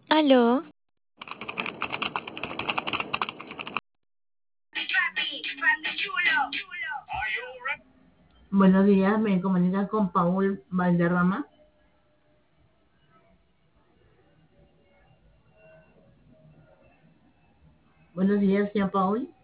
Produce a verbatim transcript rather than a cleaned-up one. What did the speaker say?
Aló, Buenos días, me comunicas con Paul Valderrama. Buenos días, señor Paul.